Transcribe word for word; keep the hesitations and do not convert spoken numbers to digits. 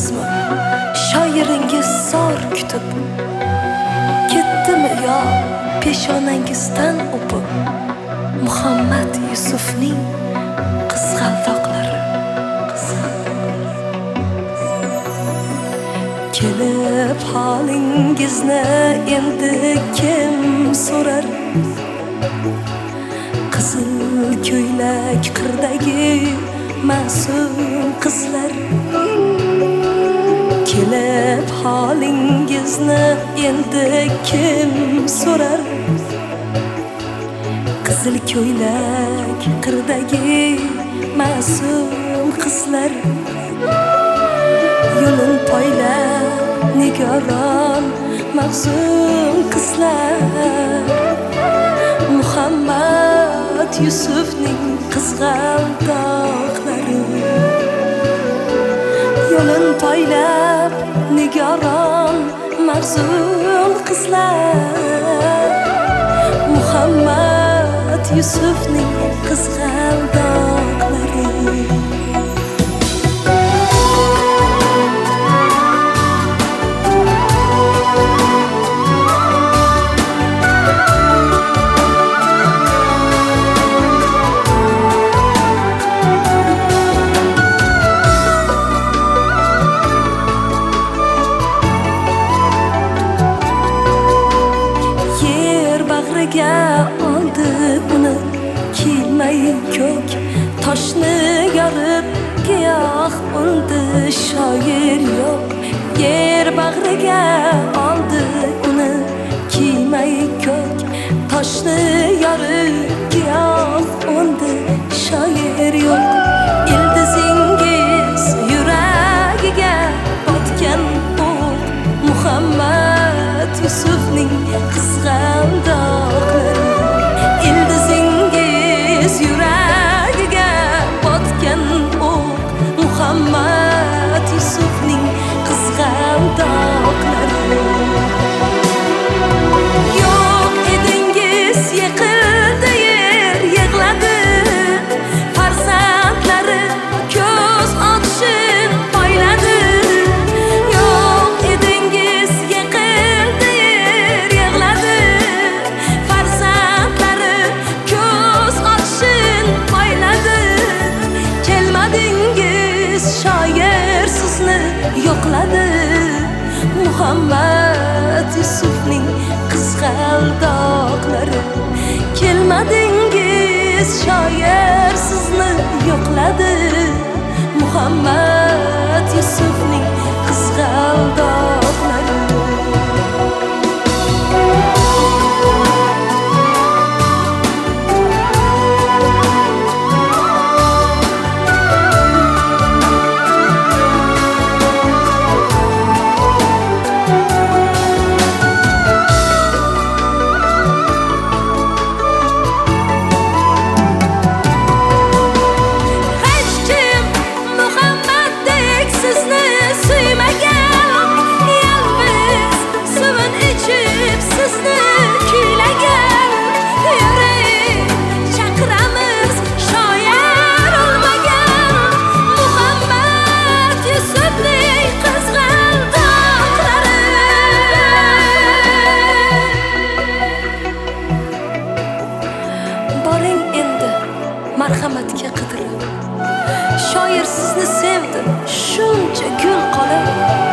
Ko'rdingizmi shoiringiz zor kutib? Ketdimi yo peshonangizdan o'pib? Muhammad Yusufning qizg'aldoqlari. Kelib holingizni endi kim so'rar? Qizil ko'ylak qirdagi masum qizlar. Kelib holingizni endi kim so'rar? Qizil ko'ylak qirdagi masum qizlar. Yo'lin poylab nigoron mahzun qizlar. Muhammad Yusufning qizg'aldoqlari. Yo'lin poylab nigoron mahzun qizlar. Muhammad Yusufning qizg'aldoqlari. Oldi uni kilmay ko'k, toshni yorib giyoh undi shoir yo'q. Yer bag'riga oldi uni kilmay ko'k, toshni yorib giyoh undi shoir yo'q. Ildizingiz yuragiga botgan o'q, Muhammad Yusufning qizg'aldoqlari. Ildizingiz yuragiga botgan o'q, Muhammad Yusufning qizg'aldoqlari. Yo'q edingiz yiqildi yer yig'ladi, farzandlari ko'z ochishib poyladi. Yo'q edingiz yiqildi yer yig'ladi, farzandlari ko'z ochishib poyladi. Kelmadingiz shoir sizni yo'qladi, Muhammad Yusufning qizg'aldoqlari. Kelmadingiz shoir sizni yo'qladi, Muhammad Yusufning qizg'aldoqlari. Marhamatga qidirib, shoir sizni sevdi, shuncha gul qolib.